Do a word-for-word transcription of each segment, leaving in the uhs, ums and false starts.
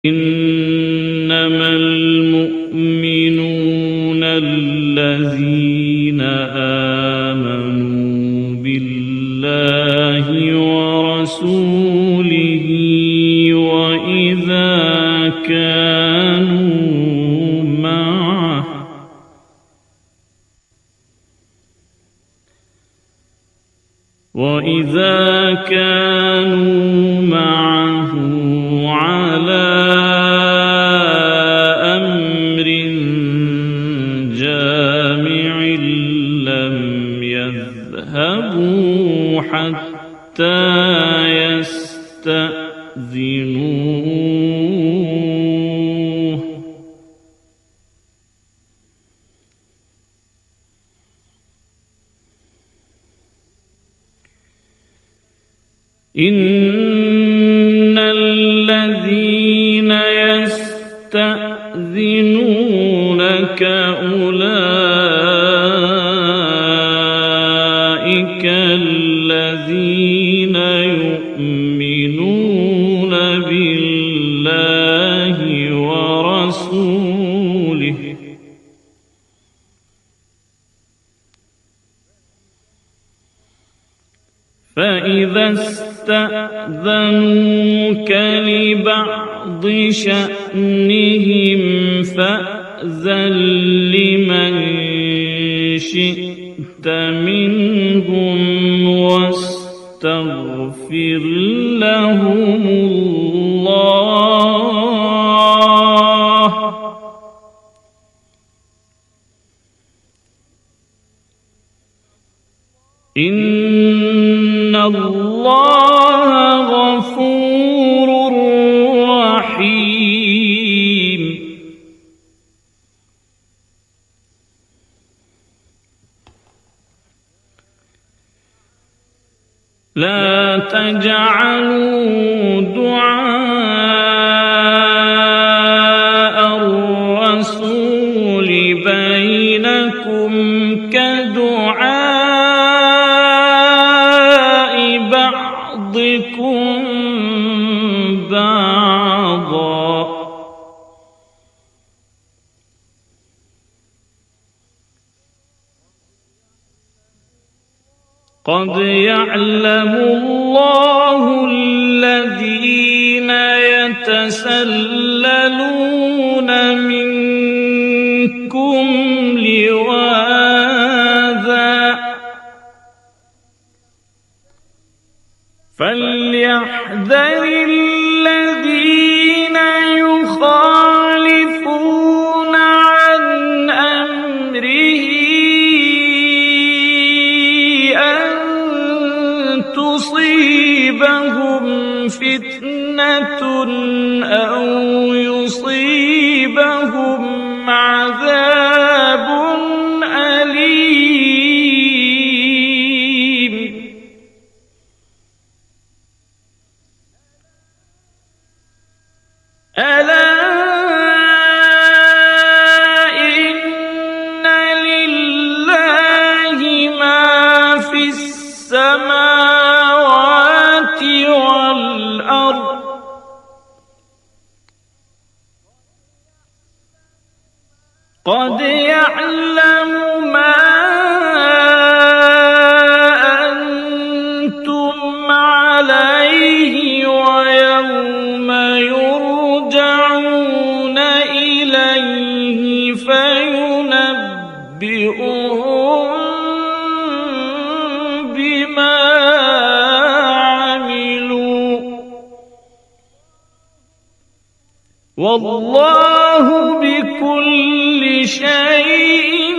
إنما المؤمنون الذين آمنوا بالله ورسوله وإذا كانوا معه وإذا كانوا معه على أمر جامع لم يذهبوا حتى يستأذنوه إن الذين يستأذنونك أولئك الذين يؤمنون بالله ورسوله فإذا استأذنوك لبعض شأنهم فأذن لمن شئت منهم واستغفر لهم الله إن الله غفور رحيم لا تجعلوا دعاء الرسول بينكم كدعاء بعضكم بعضا قد يعلم الله الذين يتسللون منكم لواذا فليحذر الذين يخالفون عن أمره أن تصيبهم فتنة أو يصيبهم عذاب أليم ألا إن لله ما في السماوات والأرض قد يعلم ما أنتم عليه ويوم يرجعون إليه فينبئهم بما عملوا والله بكل شيء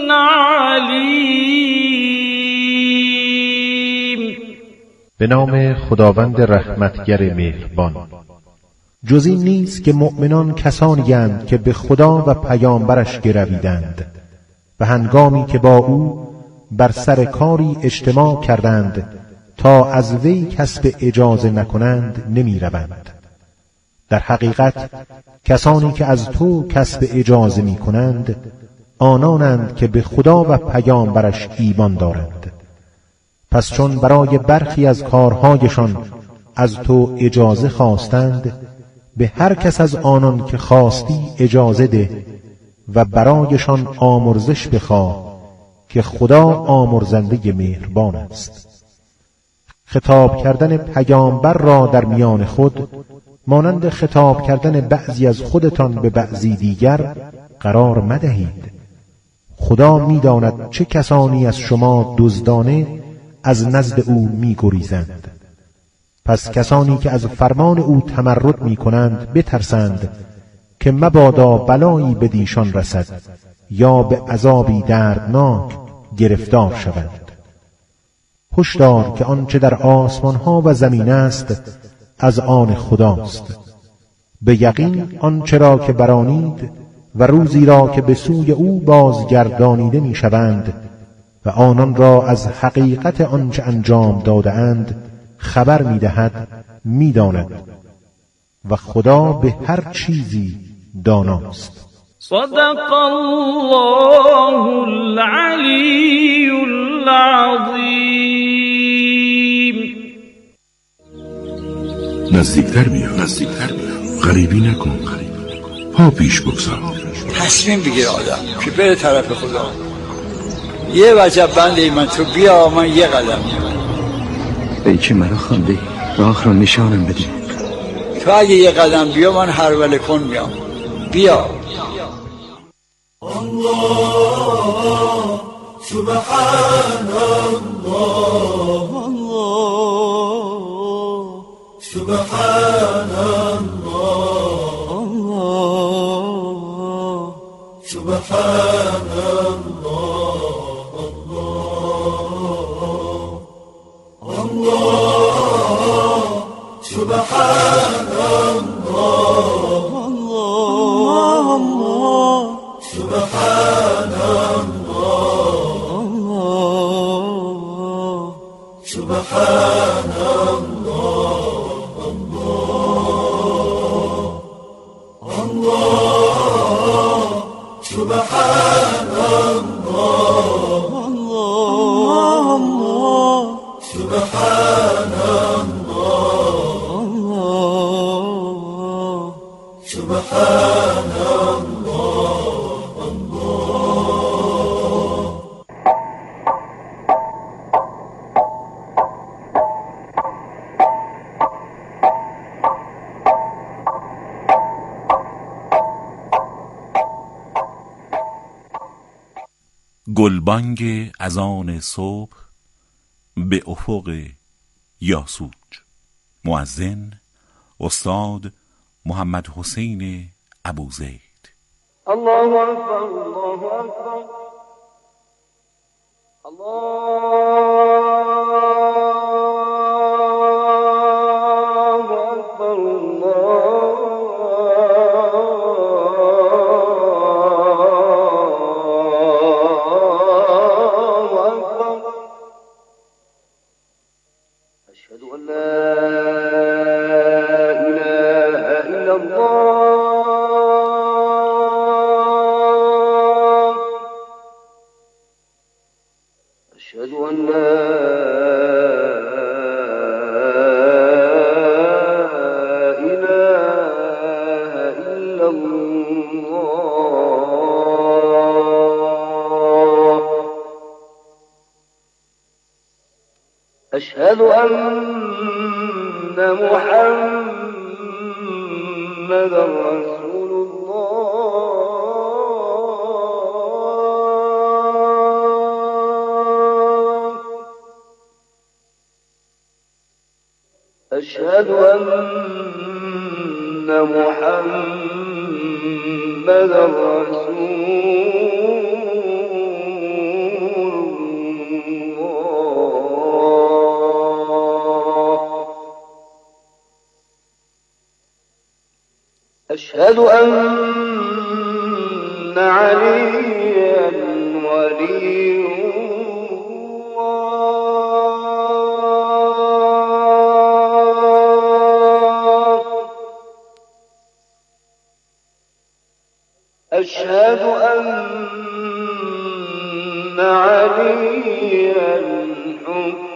عليم. به نام خداوند رحمتگر مهربان. جز این نیست که مؤمنان کسانی اند که به خدا و پیامبرش گرویدند و هنگامی که با او بر سر کاری اجتماع کردند تا از وی کسب اجازه نکنند نمی روند. در حقیقت کسانی که از تو کسب اجازه می کنند آنانند که به خدا و پیامبرش ایمان دارند. پس چون برای برخی از کارهایشان از تو اجازه خواستند به هر کس از آنان که خواستی اجازه ده و برایشان آمرزش بخواه که خدا آمرزنده مهربان است. خطاب کردن پیامبر را در میان خود مانند خطاب کردن بعضی از خودتان به بعضی دیگر قرار مدهید. خدا می‌داند چه کسانی از شما دزدانه از نزد او می‌گریزند. پس کسانی که از فرمان او تمرد می‌کنند بترسند که مبادا بلایی به دیشان رسد یا به عذابی دردناک گرفتار شوند. هشدار که آنچه در آسمان‌ها و زمین است از آن خداست. به یقین آنچه را که برانید و روزی را که به سوی او بازگردانیده می‌شوند و آنان را از حقیقت آنچه انجام داده اند خبر می‌دهد می‌داند و خدا به هر چیزی داناست. صدق الله العلی العظیم. نزدیکتر بیا، نزدیکتر بیا، غریبی نکن، پا پیش بگذار. تصمیم بگیر آدم که بره طرف خدا. یه وجب بنده من، تو بیا من یه قدم میام. ای که مرا خوانده راه را نشانم بدی. تو اگه یه قدم بیا من هر وله کن میام. بیا. الله سبحان الله، الله سبحان الله، الله سبحان الله، الله الله سبحان الله، الله سبحان الله، الله سبحان الله، الله الله سبحان الله، الله سبحان الله، الله سبحان گلبانگ اذان صبح به افق یاسوج. مؤذن استاد محمد حسین ابوزید. الله اکبر، الله اکبر، الله اکبر، الله اکبر. اشهد ان لا اله الا الله، اشهد ان لا اله الا الله، اشهد ان محمد رسول الله، أشهد أن محمد رسول الله، أشهد أن عليا ولي الله، أشهد أن عليا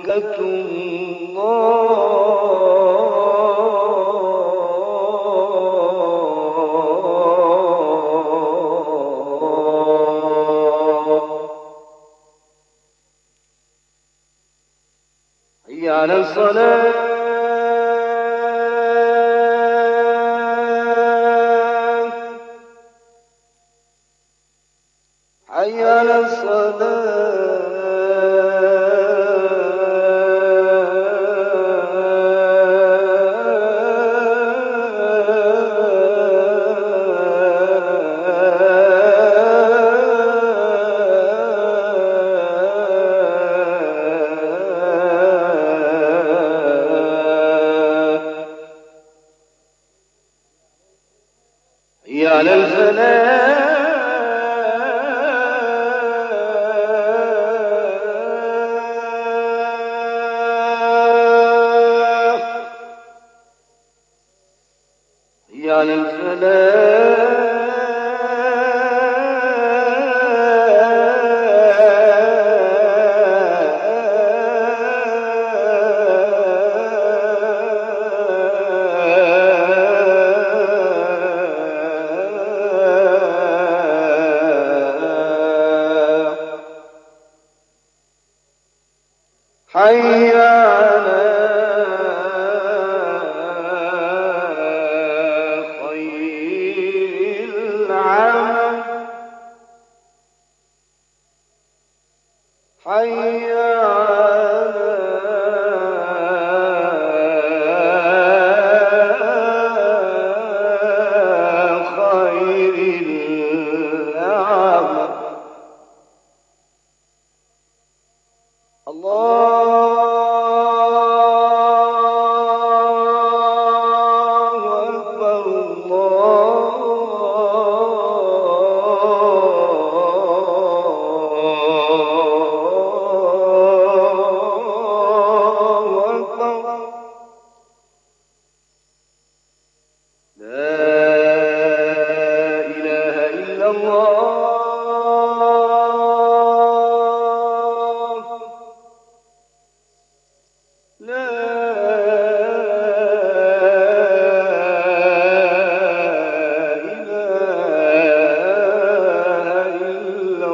حجة الله، على الصلاة حي على حي على الفلاح حي على الفلاح حي على خير العمل حي على خير العمل الله أكبر الله أكبر لا إله إلا الله لا إله إلا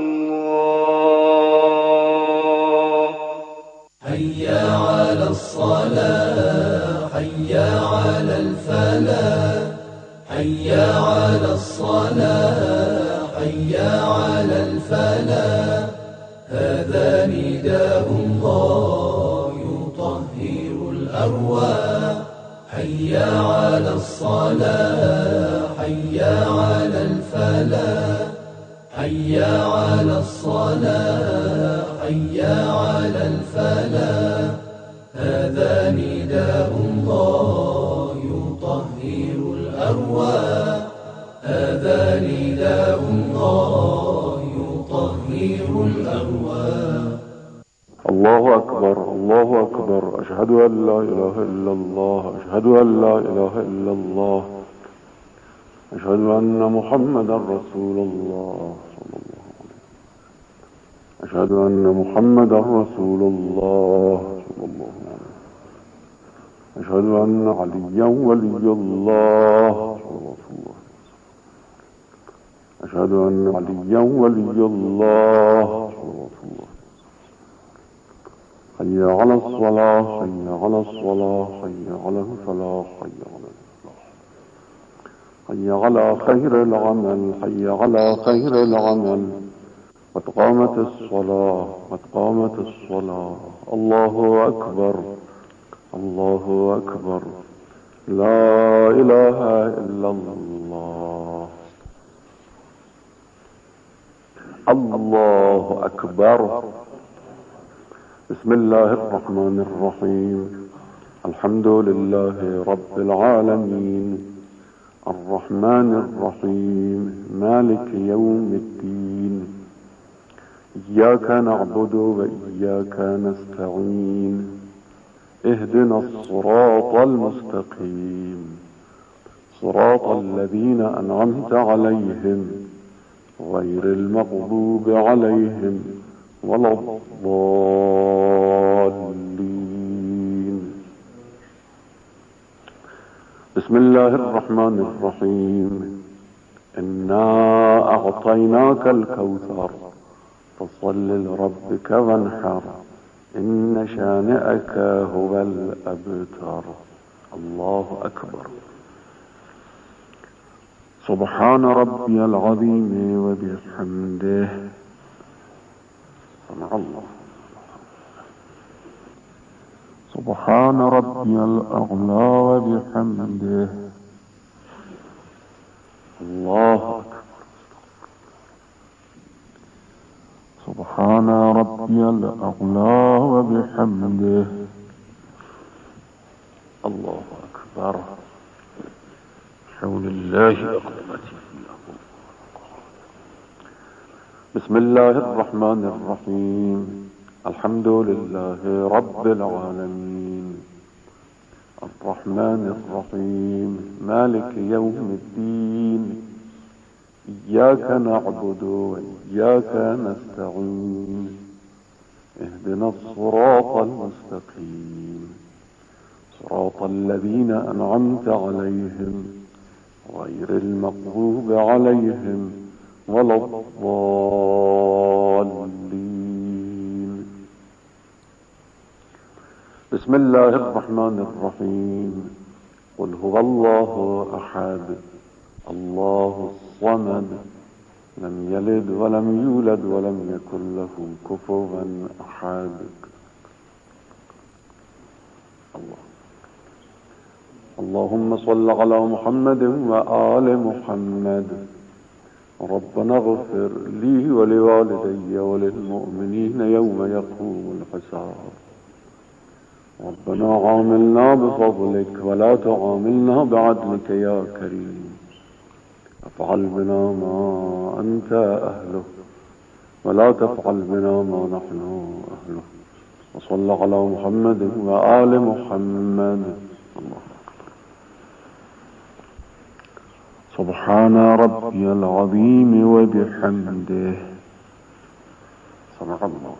الله حي على الصلاة حي على الفلاح حي على الصلاة حي على الفلاح هذا نداء الله يطهر الأرواح حي على الصلاة حي على الفلاح حي على الصلاة حي على الفلاح هذا نداء الله يطهر الأرواح هذا نداء الله يطهر الأرواح الله أكبر الله أكبر أشهد أن لا إله إلا الله أشهد أن لا إله إلا الله أشهد أن محمدا رسول الله صلى الله عليه وسلم أشهد أن محمدا رسول الله صلى الله عليه وسلم أشهد أن عليا ولي الله صلى الله عليه وسلم أشهد أن عليا ولي الله صلى الله عليه وسلم حي على الصلاة حي على الصلاة حي على الفلاح حي على الفلاح حي على خير العمل حي على خير العمل قد قامت الصلاة قد قامت الصلاة الله أكبر الله أكبر لا إله إلا الله الله أكبر بسم الله الرحمن الرحيم الحمد لله رب العالمين الرحمن الرحيم مالك يوم الدين إياك نعبد وإياك نستعين اهدنا الصراط المستقيم صراط الذين أنعمت عليهم غير المغضوب عليهم ولا الضالين بسم الله الرحمن الرحيم إنا أعطيناك الكوثر فصل لربك وانحر إن شانئك هو الأبتر. الله أكبر. سبحان ربي العظيم وبحمده. سمع الله. سبحان ربي الأعلى وبحمده. الله أكبر. سبحان ربي الأعلى وبحمده. الله أكبر. حول الله أقدمتي. بسم الله الرحمن الرحيم. الحمد لله رب العالمين الرحمن الرحيم مالك يوم الدين إياك نعبد وإياك نستعين اهدنا الصراط المستقيم صراط الذين أنعمت عليهم غير المغضوب عليهم ولا الضالين. بسم الله الرحمن الرحيم. قل هو الله أحد الله الصمد لم يلد ولم يولد ولم يكن له كفوا أحد. الله. اللهم صل على محمد وآل محمد. ربنا اغفر لي ولوالدي وللمؤمنين يوم يقوم الحساب. ربنا عاملنا بفضلك ولا تعاملنا بعدلك يا كريم. افعل بنا ما أنت أهله ولا تفعل بنا ما نحن أهله. وصل على محمد وآل محمد. الله. سبحان ربي العظيم وبحمده. سمع الله.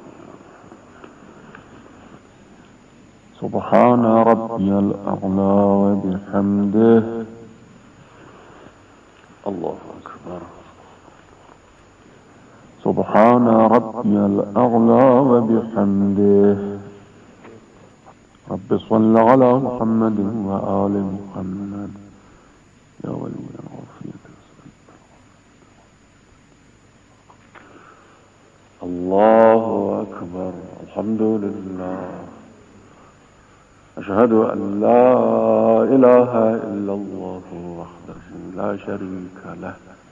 سبحان ربي الأعلى وبحمده. الله أكبر. سبحان ربي الأعلى وبحمده. رب صل على محمد وآل محمد يا ولي العافية. الله أكبر. الحمد لله. أشهد أن لا إله إلا الله وحده لا شريك له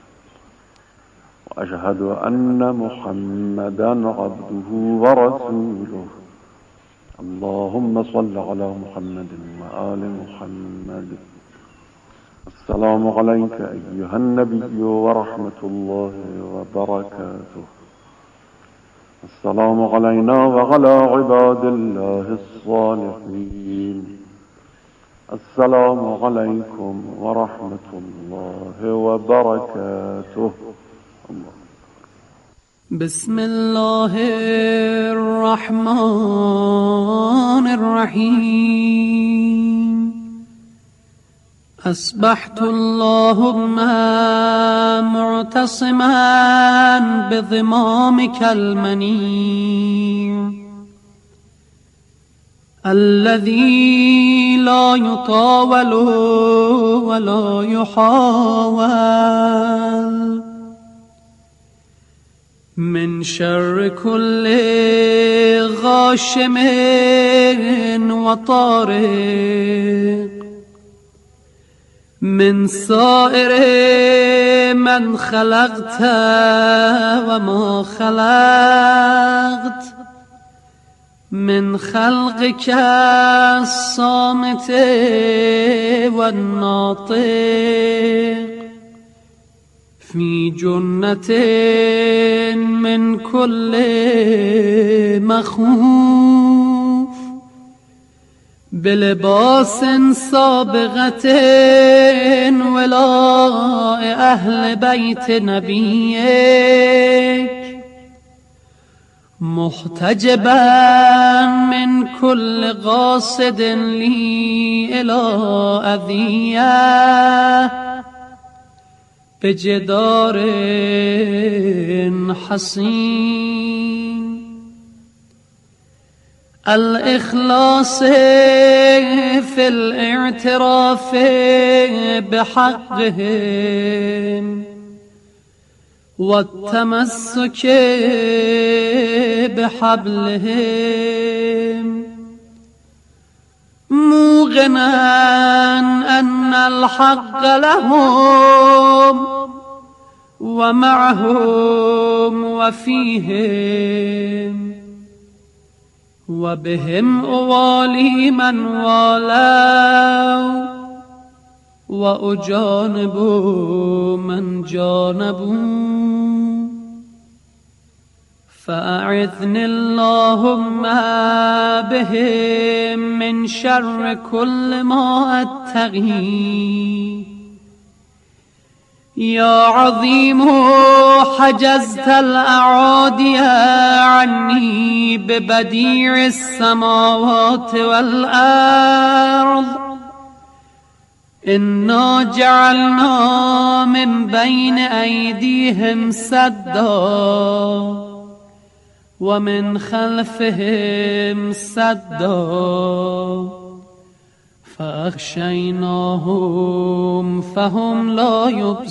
وأشهد أن محمدا عبده ورسوله. اللهم صل على محمد وآل محمد. السلام عليك أيها النبي ورحمة الله وبركاته. السلام علينا وعلى عباد الله الصالحين. السلام عليكم ورحمة الله وبركاته. الله. بسم الله الرحمن الرحيم. أصبحت اللهم معتصما بضمامك المنير الذي لا يطاول ولا يحاول من شر كل غاشم وطارق من سائر من خلقت وما خلقت من خلقك الصامت والناطق في جنة من كل مخوف بلباس سابغة ولاء أهل بيت نبيك محتجبا من كل قاصد لي إلى أذية بجدار حصين الإخلاص في الاعتراف بحقهم والتمسك بحبلهم موقنا أن الحق لهم ومعهم وفيهم وبهم أوالي من والوا وأجانب من جانبوا فأعذني اللهم بهم من شر كل ما أتقي يا عظيم حجزت الأعادي عني ببديع السماوات والأرض إنا جعلنا من بين أيديهم سدا ومن خلفهم سدا فاخشیناهم فهم لا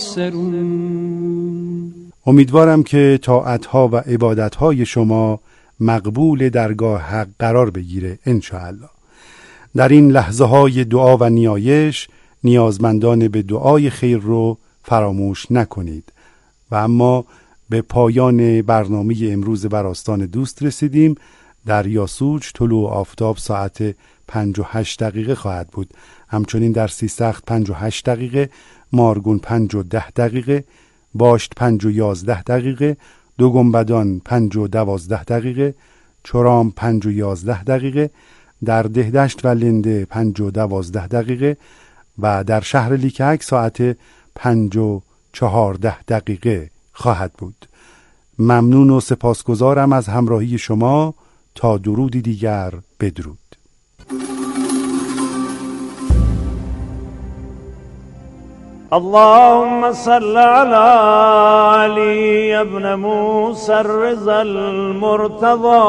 یبصرون. امیدوارم که طاعتها و عبادتهای شما مقبول درگاه حق قرار بگیره انشاءالله. در این لحظه های دعا و نیایش نیازمندان به دعای خیر رو فراموش نکنید. و اما به پایان برنامه امروز بر آستان دوست رسیدیم. در یاسوج طلوع آفتاب ساعت پنج و هشت دقیقه خواهد بود. همچنین در سیستخت پنج و هشت دقیقه، مارگون پنج و ده دقیقه، باشت پنج و یازده دقیقه، دو گنبدان پنج و دوازده دقیقه، چرام پنج و یازده دقیقه، در دهدشت و لنده پنج و دوازده دقیقه و در شهر لیکهک ساعت پنج و چهارده دقیقه خواهد بود. ممنون و سپاسگزارم از همراهی شما. تا درودی دیگر بدرود. اللهم صل على علي ابن موسى الرضا المرتضى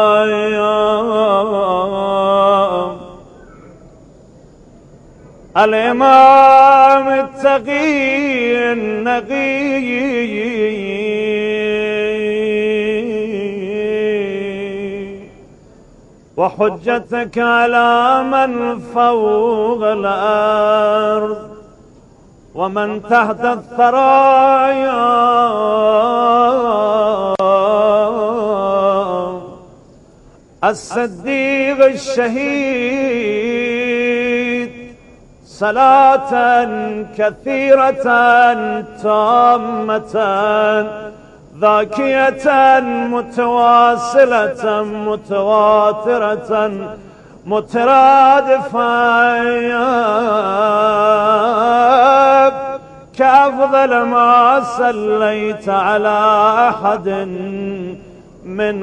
الإمام التقي النقي وحجتك على من فوق الأرض ومن تحت الثرايا الصديق الشهيد صلاة كثيرة تامة ذاكية متواصلة متواترة مترادفة كأفضل ما صليت على أحد من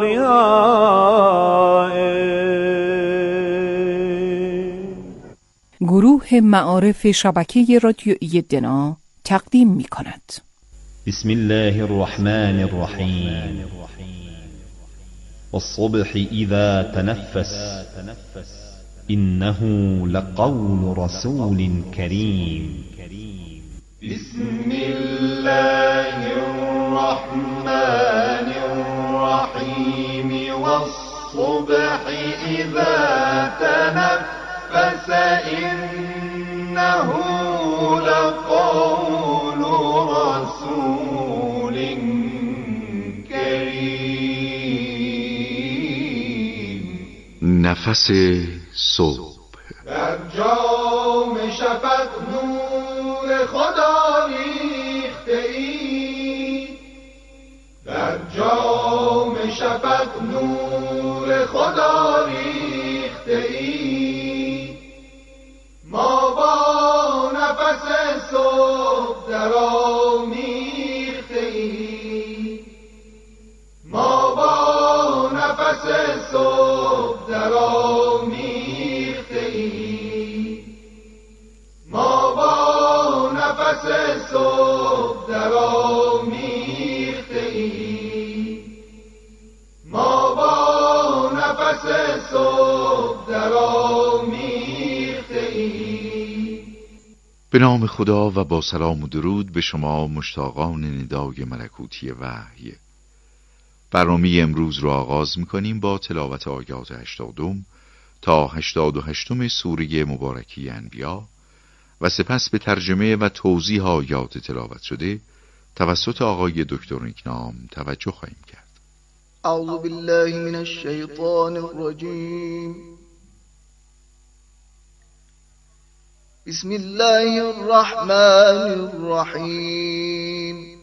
أوليائه. گروه معارف شبکه رادیویی دنا تقدیم می کند. بسم الله الرحمن الرحیم. والصبح إذا تنفس إنه لقول رسول كريم. بسم الله الرحمن الرحيم. والصبح إذا تنفس إنه لقول رسول كريم. نفس صبح در جام شفق نور خدا ریخته ای، در جام شفق نور خدا ریخته ای. ما با نفس صبح در آمیخته ای، ما با نفس صبح در آمیخته ای، ما با نفس صبح در آمیخته ای، ما با نفس نفس صبح درآمیخته ای. به نام خدا و با سلام و درود به شما مشتاقان ندای ملکوتی وحی. برنامه امروز را آغاز می‌کنیم با تلاوت آیات هشتادم تا هشتاد و هشتم سوره مبارکه انبیا و سپس به ترجمه و توضیح آیات تلاوت شده توسط آقای دکتر نیکنام توجه خواهیم کرد. اعوذ بالله من الشیطان الرجیم. بسم الله الرحمن الرحیم.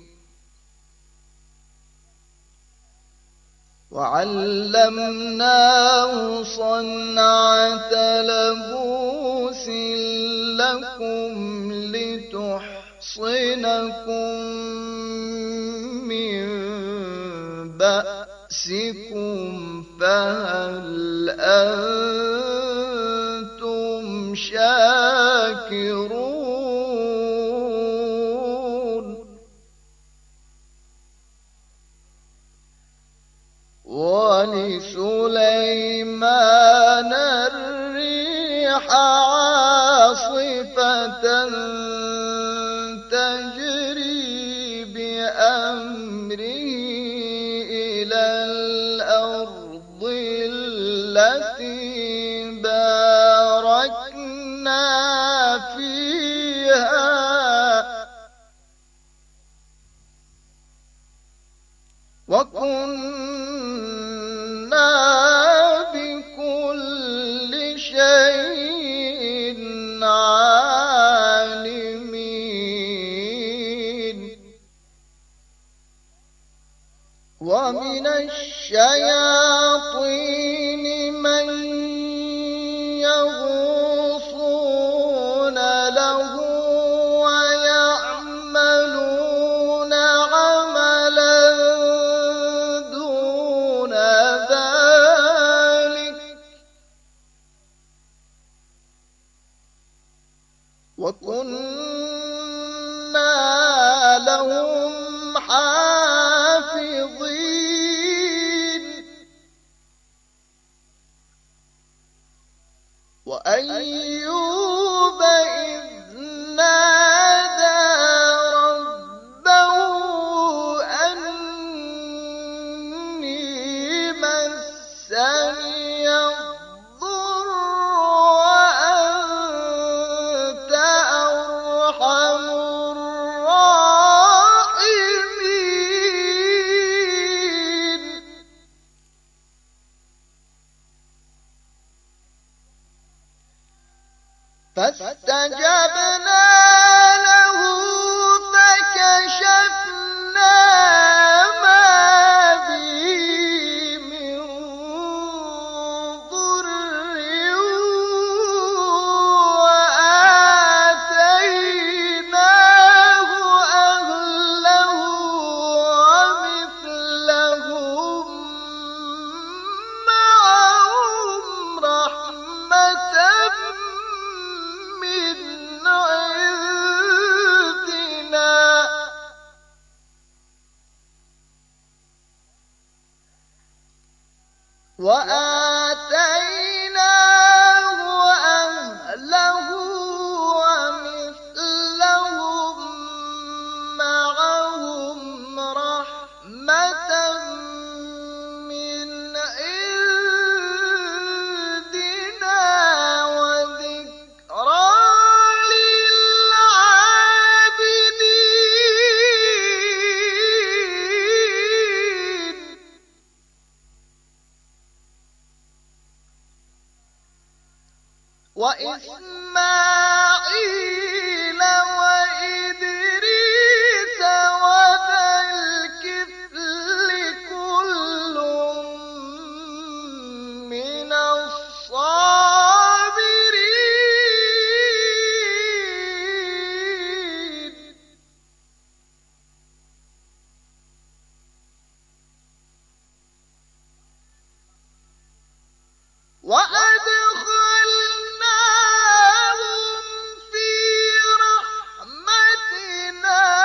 وعلمناه صنعة لبوس لكم لتحصنكم من بأسكم فهل أنتم شاكرون. ولسليمان الريح عاصفة تجري بأمره إلى الأرض التي باركنا فيها وكنا بكل شيء عالمين. ومن الشياطين من يغوصون له ويعملون عملا دون ذلك وكنا لهم حافظين. وأيوب إذ نادى ربه أني مسني الضر وأنت أرحم الراحمين. فاستجبنا له فكشفنا ما به من ضر وآتيناه أهله ومثلهم معهم رحمة من عندنا وآتيناه أهله ومثلهم معهم رحمة من عندنا وذكرى للعابدين. وإسماعيل